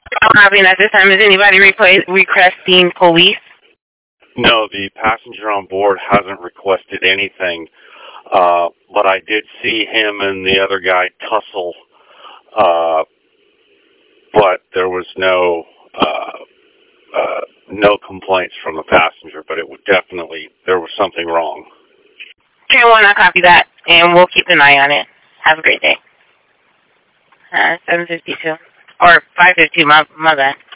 Copying at this time. Is anybody requesting police? No, the passenger on board hasn't requested anything, but I did see him and the other guy tussle, but there was no complaints from the passenger, but it would definitely, there was something wrong. Okay, well, I'll copy that, and we'll keep an eye on it. Have a great day. 7:52. Or 5:52, my bad.